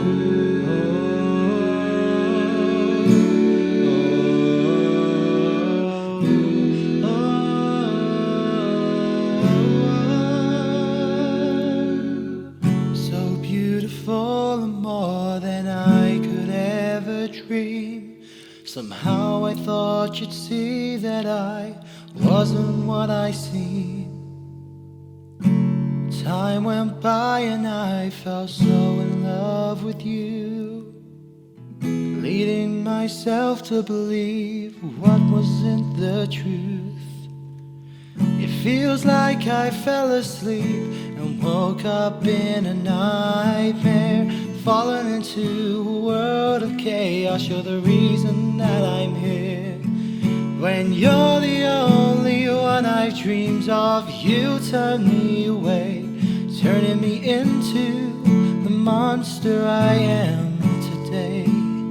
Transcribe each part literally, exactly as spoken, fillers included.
So beautiful and more than I could ever dream. Somehow I thought you'd see that I wasn't what I seem. Time went by and I fell so in love with you, leading myself to believe what wasn't the truth. It feels like I fell asleep and woke up in a nightmare, falling into a world of chaos. You're the reason that I'm here. When you're the only one I've dreamed of, you turn me away, turning me into the monster I am today.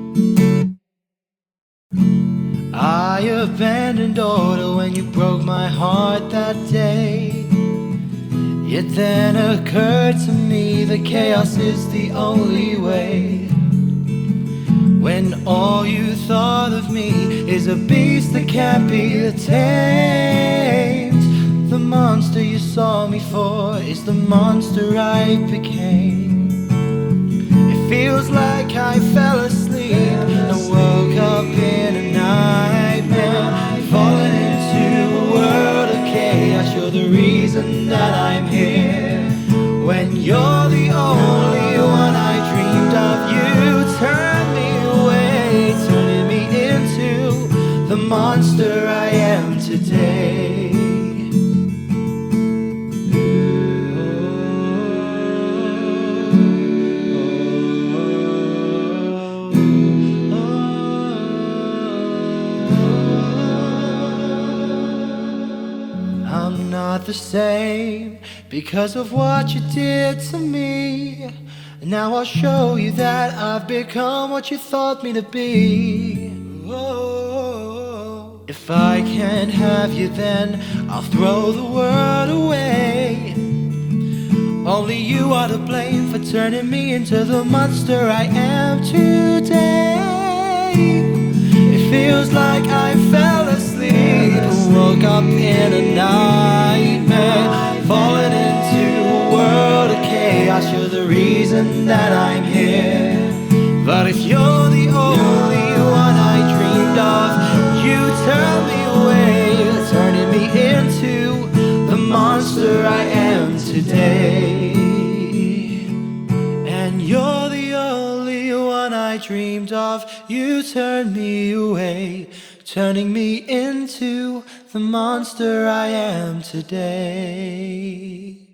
I abandoned order when you broke my heart that day. It then occurred to me that chaos is the only way. When all you thought of me is a beast that can't be tamed, the monster you saw me for is the monster I became. It feels like I fell asleep and woke up in a nightmare, falling into a world of chaos. You're the reason that I'm here. When you're the only one I dreamed of, you turn me away, turning me into the monster I am today. I'm not the same because of what you did to me. Now I'll show you that I've become what you thought me to be. Oh, if I can't have you, then I'll throw the world away. Only you are to blame for turning me into the monster I am today. It feels like I fell asleep and woke up in a nightmare, falling into a world of chaos. You're the reason that I'm here. But if you're the only one I dreamed of, you turn me away, turning me into the monster I am today. And you're the only one I dreamed of, you turn me away, turning me into the monster I am today.